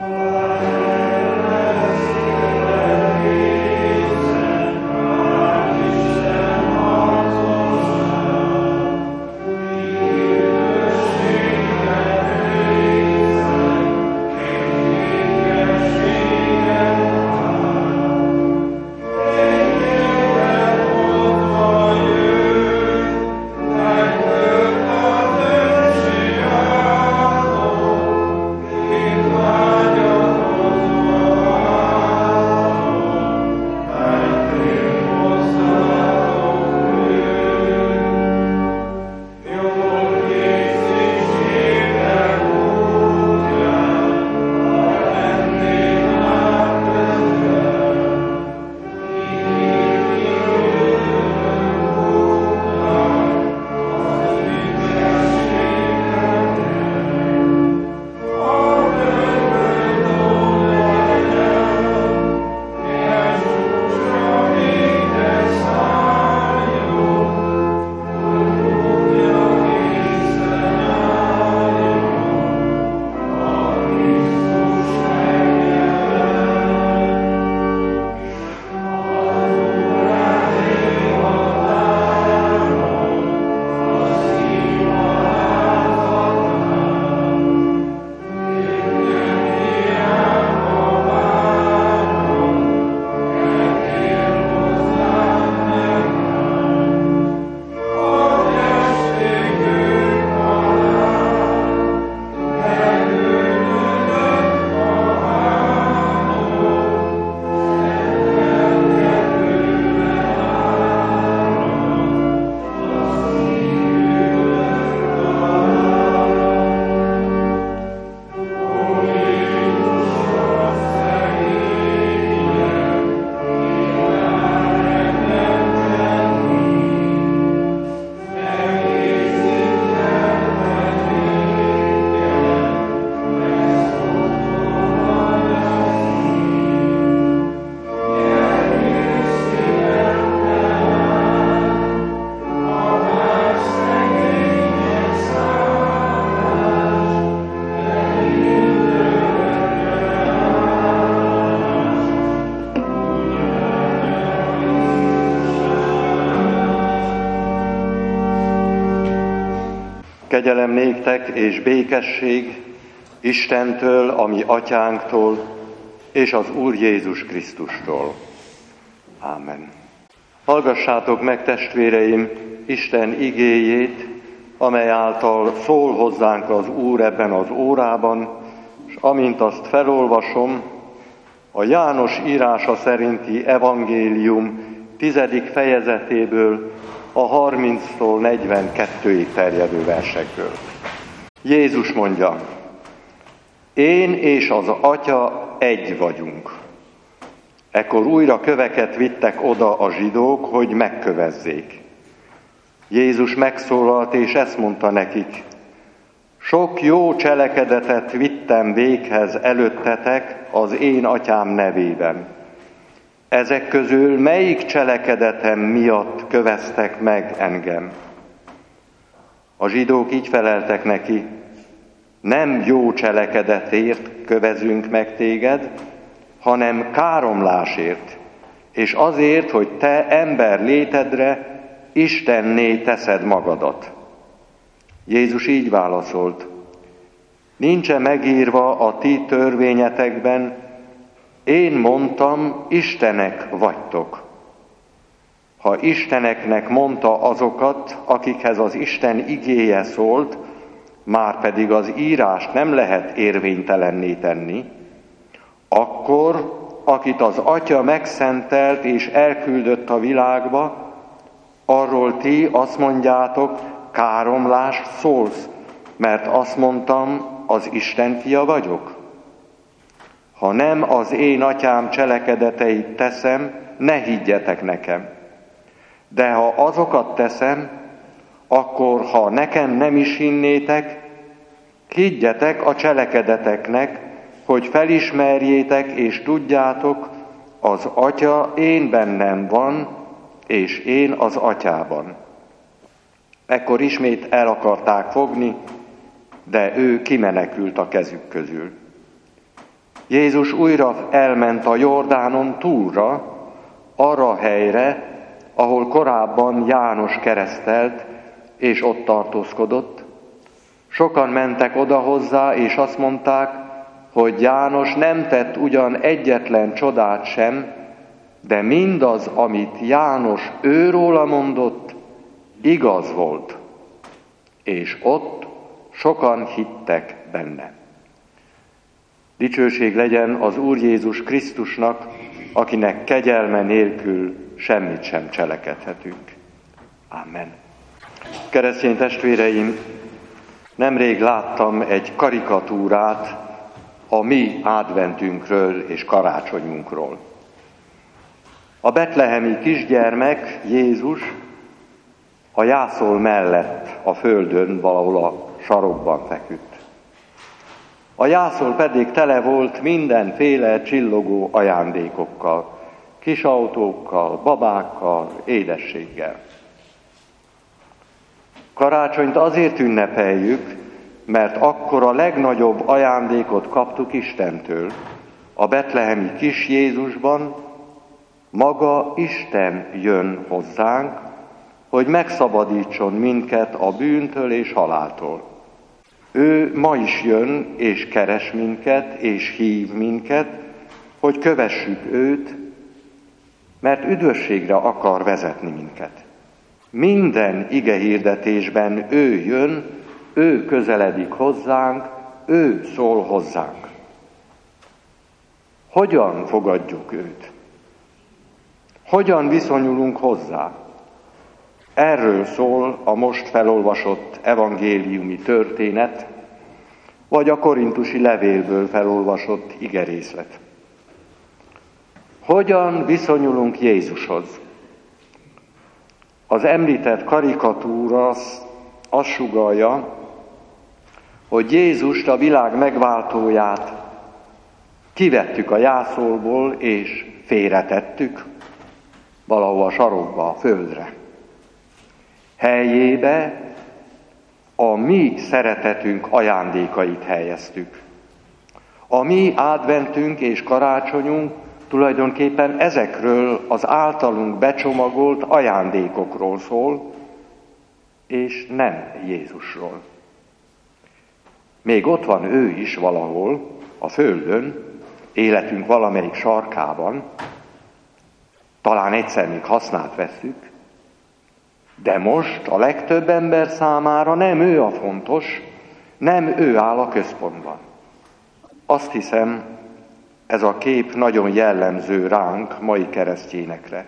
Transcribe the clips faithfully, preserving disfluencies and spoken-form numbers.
Kegyelem néktek és békesség Istentől, a mi atyánktól, és az Úr Jézus Krisztustól. Ámen. Hallgassátok meg, testvéreim, Isten igéjét, amely által szól hozzánk az Úr ebben az órában, és amint azt felolvasom, a János írása szerinti evangélium tizedik fejezetéből, a harminctól negyvenkettőig terjedő versekből. Jézus mondja: én és az Atya egy vagyunk. Ekkor újra köveket vittek oda a zsidók, hogy megkövezzék. Jézus megszólalt, és ezt mondta nekik: sok jó cselekedetet vittem véghez előttetek az én Atyám nevében. Ezek közül melyik cselekedetem miatt köveztek meg engem? A zsidók így feleltek neki: nem jó cselekedetért kövezünk meg téged, hanem káromlásért, és azért, hogy te ember létedre Istenné teszed magadat. Jézus így válaszolt: nincs-e megírva a ti törvényetekben, én mondtam, istenek vagytok. Ha isteneknek mondta azokat, akikhez az Isten igéje szólt, már pedig az írást nem lehet érvénytelenné tenni, akkor, akit az Atya megszentelt és elküldött a világba, arról ti azt mondjátok, káromlást szólsz, mert azt mondtam, az Isten fia vagyok? Ha nem az én atyám cselekedeteit teszem, ne higgyetek nekem. De ha azokat teszem, akkor ha nekem nem is hinnétek, higgyetek a cselekedeteknek, hogy felismerjétek és tudjátok, az Atya én bennem van, és én az Atyában. Ekkor ismét el akarták fogni, de ő kimenekült a kezük közül. Jézus újra elment a Jordánon túlra, arra a helyre, ahol korábban János keresztelt, és ott tartózkodott. Sokan mentek oda hozzá, és azt mondták, hogy János nem tett ugyan egyetlen csodát sem, de mindaz, amit János őróla mondott, igaz volt. És ott sokan hittek benne. Dicsőség legyen az Úr Jézus Krisztusnak, akinek kegyelme nélkül semmit sem cselekedhetünk. Amen. Keresztény testvéreim, nemrég láttam egy karikatúrát a mi adventünkről és karácsonyunkról. A betlehemi kisgyermek, Jézus, a jászol mellett a földön valahol a sarokban feküdt. A jászol pedig tele volt mindenféle csillogó ajándékokkal, kis autókkal, babákkal, édességgel. Karácsonyt azért ünnepeljük, mert akkor a legnagyobb ajándékot kaptuk Istentől. A betlehemi kis Jézusban maga Isten jön hozzánk, hogy megszabadítson minket a bűntől és haláltól. Ő ma is jön és keres minket és hív minket, hogy kövessük őt, mert üdvösségre akar vezetni minket. Minden igehirdetésben ő jön, ő közeledik hozzánk, ő szól hozzánk. Hogyan fogadjuk őt? Hogyan viszonyulunk hozzá? Erről szól a most felolvasott evangéliumi történet, vagy a korintusi levélből felolvasott igerészlet. Hogyan viszonyulunk Jézushoz? Az említett karikatúra azt sugallja, hogy Jézust, a világ megváltóját kivettük a jászolból és félretettük valahol a sarokba, a földre. Helyébe a mi szeretetünk ajándékait helyeztük. A mi adventünk és karácsonyunk tulajdonképpen ezekről az általunk becsomagolt ajándékokról szól, és nem Jézusról. Még ott van ő is valahol a földön, életünk valamelyik sarkában, talán egyszer még hasznát vesszük, de most a legtöbb ember számára nem ő a fontos, nem ő áll a központban. Azt hiszem, ez a kép nagyon jellemző ránk, mai keresztényekre.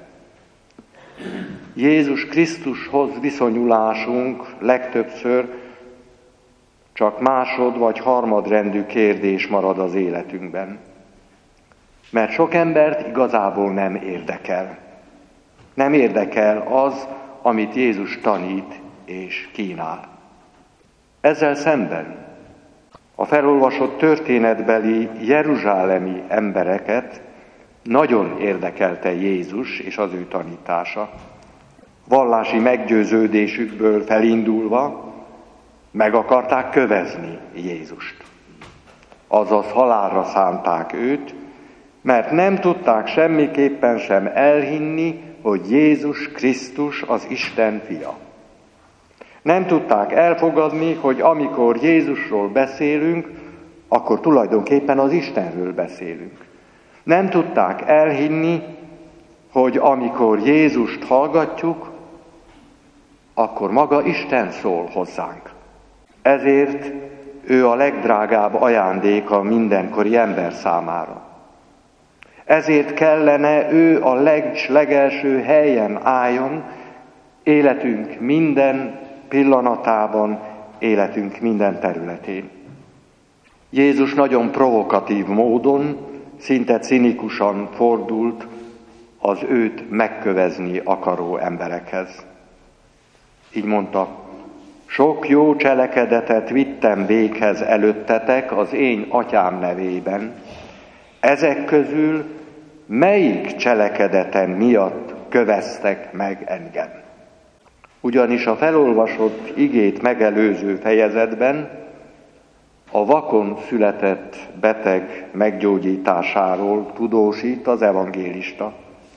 Jézus Krisztushoz viszonyulásunk legtöbbször csak másod- vagy harmadrendű kérdés marad az életünkben. Mert sok embert igazából nem érdekel. Nem érdekel az, amit Jézus tanít és kínál. Ezzel szemben a felolvasott történetbeli jeruzsálemi embereket nagyon érdekelte Jézus és az ő tanítása. Vallási meggyőződésükből felindulva meg akarták kövezni Jézust. Azaz halálra szánták őt, mert nem tudták semmiképpen sem elhinni, hogy Jézus Krisztus az Isten fia. Nem tudták elfogadni, hogy amikor Jézusról beszélünk, akkor tulajdonképpen az Istenről beszélünk. Nem tudták elhinni, hogy amikor Jézust hallgatjuk, akkor maga Isten szól hozzánk. Ezért ő a legdrágább ajándék a mindenkori ember számára. Ezért kellene ő a leg, legelső helyen álljon életünk minden pillanatában, életünk minden területén. Jézus nagyon provokatív módon, szinte cinikusan fordult az őt megkövezni akaró emberekhez. Így mondta, sok jó cselekedetet vittem véghez előttetek az én atyám nevében. Ezek közül melyik cselekedetem miatt köveztek meg engem? Ugyanis a felolvasott igét megelőző fejezetben a vakon született beteg meggyógyításáról tudósít az evangélista.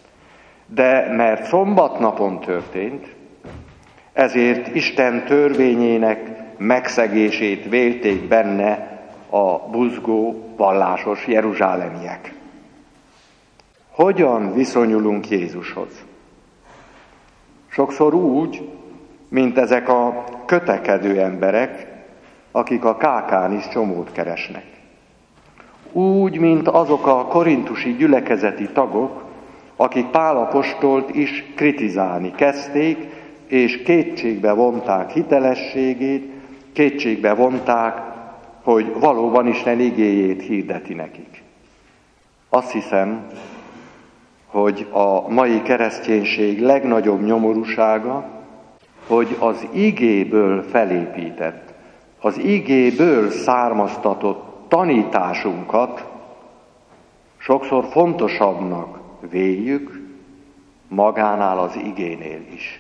De mert szombatnapon történt, ezért Isten törvényének megszegését vélték benne a buzgó vallásos jeruzsálemiek. Hogyan viszonyulunk Jézushoz? Sokszor úgy, mint ezek a kötekedő emberek, akik a kákán is csomót keresnek. Úgy, mint azok a korintusi gyülekezeti tagok, akik Pál apostolt is kritizálni kezdték, és kétségbe vonták hitelességét, kétségbe vonták, hogy valóban Isten igéjét hirdeti nekik. Azt hiszem, hogy a mai kereszténység legnagyobb nyomorúsága, hogy az igéből felépített, az igéből származtatott tanításunkat sokszor fontosabbnak véljük magánál az igénél is.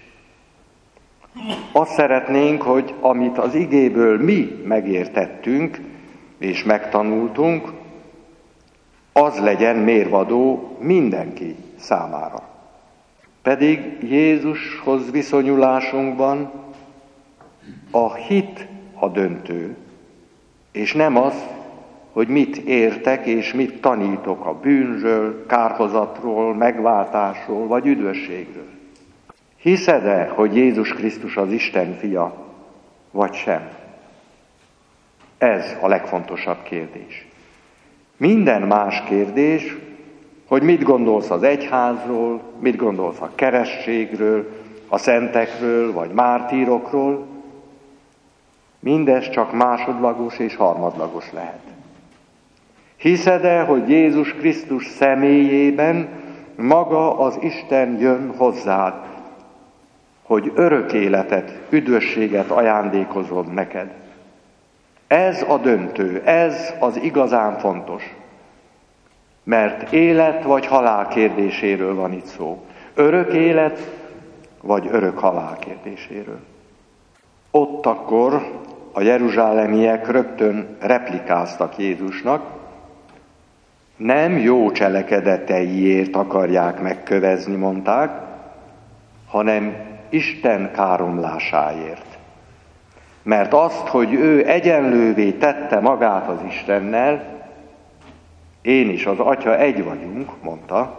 Azt szeretnénk, hogy amit az igéből mi megértettünk és megtanultunk, az legyen mérvadó mindenki számára. Pedig Jézushoz viszonyulásunkban a hit a döntő, és nem az, hogy mit értek és mit tanítok a bűnről, kárhozatról, megváltásról vagy üdvösségről. Hiszed-e, hogy Jézus Krisztus az Isten fia, vagy sem? Ez a legfontosabb kérdés. Minden más kérdés, hogy mit gondolsz az egyházról, mit gondolsz a keresztségről, a szentekről, vagy mártírokról, mindez csak másodlagos és harmadlagos lehet. Hiszed-e, hogy Jézus Krisztus személyében maga az Isten jön hozzád, hogy örök életet, üdvösséget ajándékozod neked? Ez a döntő, ez az igazán fontos. Mert élet vagy halál kérdéséről van itt szó. Örök élet vagy örök halál kérdéséről. Ott akkor a jeruzsálemiek rögtön replikáztak Jézusnak, nem jó cselekedeteiért akarják megkövezni, mondták, hanem Isten káromlásáért. Mert azt, hogy ő egyenlővé tette magát az Istennel, én is az Atya egy vagyunk, mondta,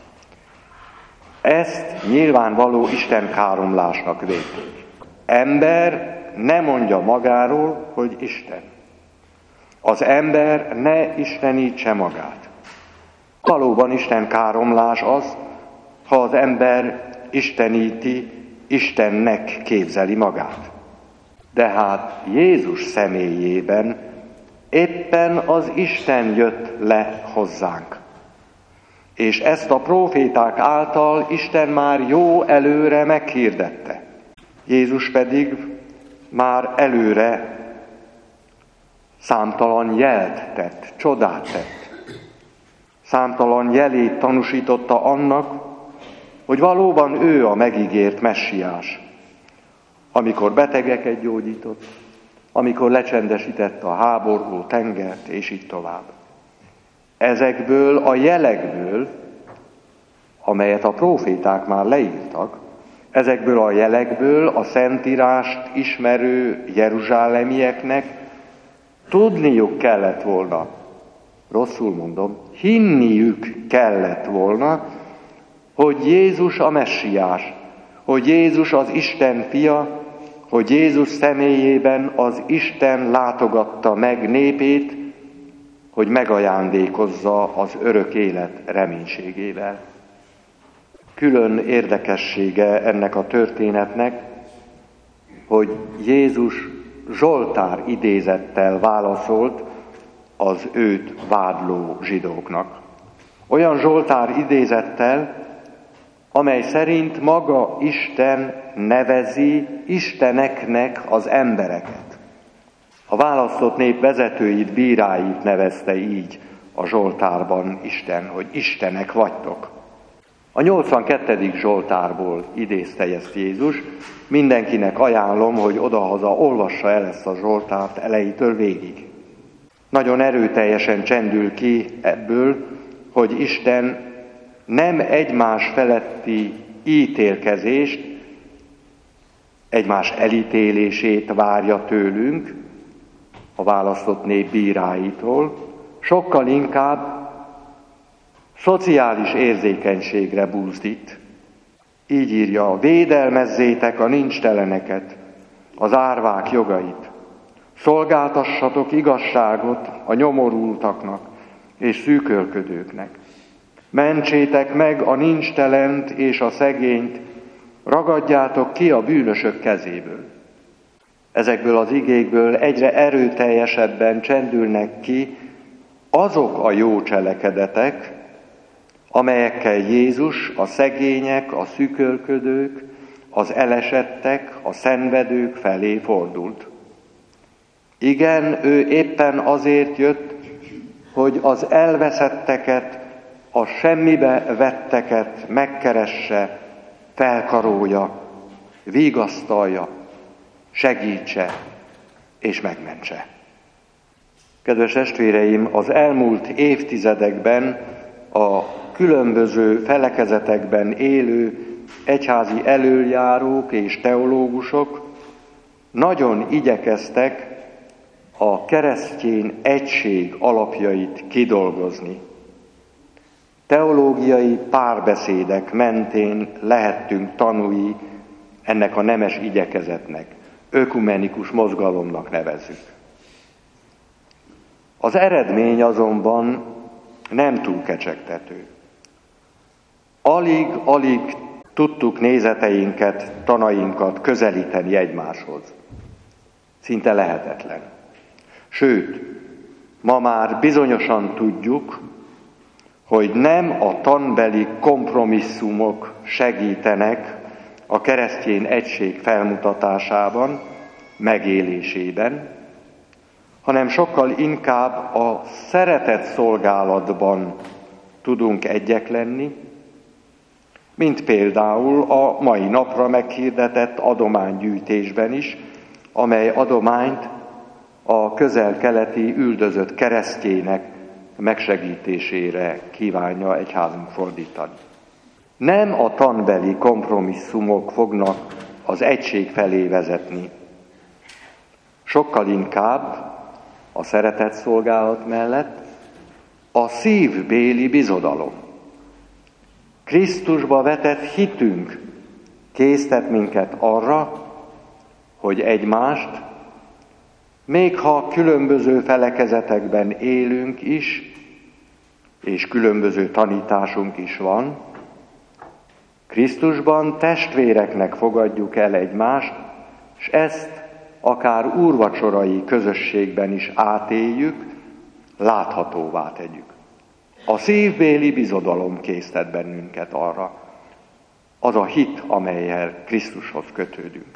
ezt nyilvánvaló Isten káromlásnak vétik. Ember ne mondja magáról, hogy Isten. Az ember ne istenítse magát. Valóban Isten káromlás az, ha az ember isteníti, Istennek képzeli magát. De hát Jézus személyében éppen az Isten jött le hozzánk. És ezt a próféták által Isten már jó előre meghirdette. Jézus pedig már előre számtalan jelt tett, csodát tett. Számtalan jelét tanúsította annak, hogy valóban ő a megígért messiás. Amikor betegeket gyógyított, amikor lecsendesítette a háborgó tengert, és így tovább. Ezekből a jelekből, amelyet a próféták már leírtak, ezekből a jelekből a Szentírást ismerő jeruzsálemieknek tudniuk kellett volna, rosszul mondom, hinniük kellett volna, hogy Jézus a messiás, hogy Jézus az Isten fia, hogy Jézus személyében az Isten látogatta meg népét, hogy megajándékozza az örök élet reménységével. Külön érdekessége ennek a történetnek, hogy Jézus Zsoltár idézettel válaszolt az őt vádló zsidóknak. Olyan Zsoltár idézettel, amely szerint maga Isten nevezi isteneknek az embereket. A választott nép vezetőit, bíráit nevezte így a Zsoltárban Isten, hogy istenek vagytok. A nyolcvankettedik Zsoltárból idézte ezt Jézus. Mindenkinek ajánlom, hogy odahaza olvassa el ezt a Zsoltárt elejétől végig. nagyon erőteljesen csendül ki ebből, hogy Isten nem egymás feletti ítélkezést, egymás elítélését várja tőlünk, a választott nép bíráitól, sokkal inkább szociális érzékenységre buzdít. Így írja, védelmezzétek a nincsteleneket, az árvák jogait, szolgáltassatok igazságot a nyomorultaknak és szűkölködőknek. Mentsétek meg a nincstelent és a szegényt, ragadjátok ki a bűnösök kezéből. Ezekből az igékből egyre erőteljesebben csendülnek ki azok a jó cselekedetek, amelyekkel Jézus a szegények, a szűkölködők, az elesettek, a szenvedők felé fordult. Igen, ő éppen azért jött, hogy az elveszetteket, a semmibe vetteket megkeresse, felkarolja, vigasztalja, segítse és megmentse. Kedves testvéreim, az elmúlt évtizedekben a különböző felekezetekben élő egyházi elöljárók és teológusok nagyon igyekeztek a keresztény egység alapjait kidolgozni. Teológiai párbeszédek mentén lehettünk tanúi ennek a nemes igyekezetnek, ökumenikus mozgalomnak nevezzük. Az eredmény azonban nem túl kecsegtető. Alig-alig tudtuk nézeteinket, tanainkat közelíteni egymáshoz. Szinte lehetetlen. Sőt, ma már bizonyosan tudjuk, hogy nem a tanbeli kompromisszumok segítenek a keresztény egység felmutatásában, megélésében, hanem sokkal inkább a szeretet szolgálatban tudunk egyek lenni, mint például a mai napra meghirdetett adománygyűjtésben is, amely adományt a közel-keleti üldözött keresztjének megsegítésére kívánja egyházunk fordítani. Nem a tanbeli kompromisszumok fognak az egység felé vezetni, sokkal inkább a szeretet szolgálat mellett a szívbéli bizodalom. Krisztusba vetett hitünk késztet minket arra, hogy egymást, még ha különböző felekezetekben élünk is, és különböző tanításunk is van, Krisztusban testvéreknek fogadjuk el egymást, és ezt akár úrvacsorai közösségben is átéljük, láthatóvá tegyük. A szívbéli bizodalom késztet bennünket arra, az a hit, amellyel Krisztushoz kötődünk.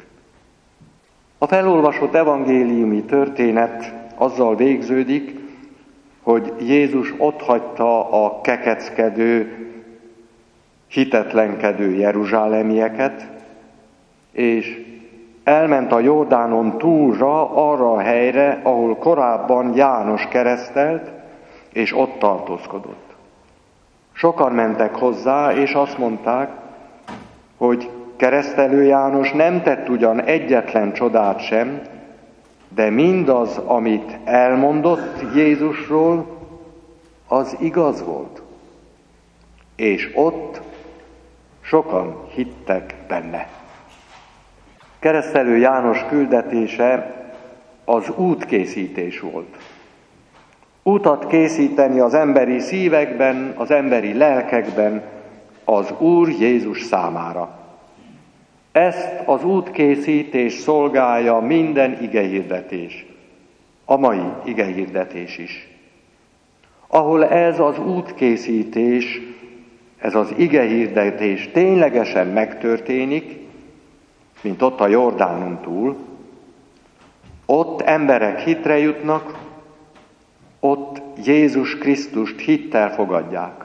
A felolvasott evangéliumi történet azzal végződik, hogy Jézus otthagyta a kekeckedő, hitetlenkedő jeruzsálemieket, és elment a Jordánon túlra, arra a helyre, ahol korábban János keresztelt, és ott tartózkodott. Sokan mentek hozzá, és azt mondták, hogy keresztelő János nem tett ugyan egyetlen csodát sem, de mindaz, amit elmondott Jézusról, az igaz volt. És ott sokan hittek benne. Keresztelő János küldetése az útkészítés volt. Útat készíteni az emberi szívekben, az emberi lelkekben az Úr Jézus számára. Ezt az útkészítés szolgálja minden igehirdetés, a mai igehirdetés is. Ahol ez az útkészítés, ez az igehirdetés ténylegesen megtörténik, mint ott a Jordánon túl, ott emberek hitre jutnak, ott Jézus Krisztust hittel fogadják.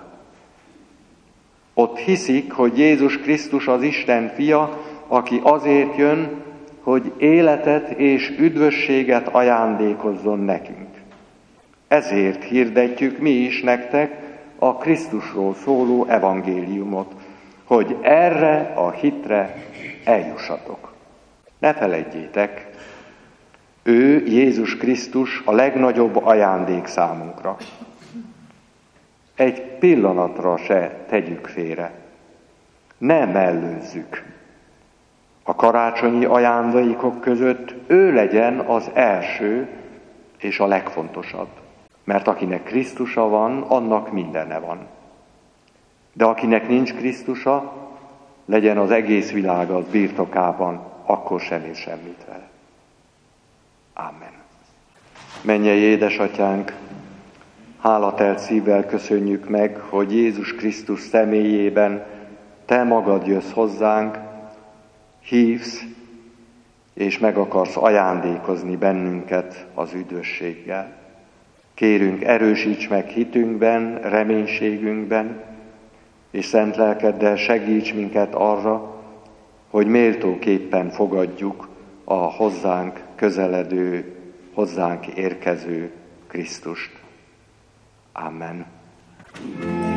Ott hiszik, hogy Jézus Krisztus az Isten fia, aki azért jön, hogy életet és üdvösséget ajándékozzon nekünk. ezért hirdetjük mi is nektek a Krisztusról szóló evangéliumot, hogy erre a hitre eljussatok. Ne feledjétek, ő, Jézus Krisztus a legnagyobb ajándék számunkra. Egy pillanatra se tegyük félre. Ne mellőzzük. A karácsonyi ajándékok között ő legyen az első és a legfontosabb. Mert akinek Krisztusa van, annak mindene van. De akinek nincs Krisztusa, legyen az egész világ az birtokában, akkor sem ér semmit vele. Amen. Mennyei édesatyánk, hálatelt szívvel köszönjük meg, hogy Jézus Krisztus személyében te magad jössz hozzánk, hívsz, és meg akarsz ajándékozni bennünket az üdvösséggel. Kérünk, erősíts meg hitünkben, reménységünkben, és szent lelkeddel segíts minket arra, hogy méltóképpen fogadjuk a hozzánk közeledő, hozzánk érkező Krisztust. Amen.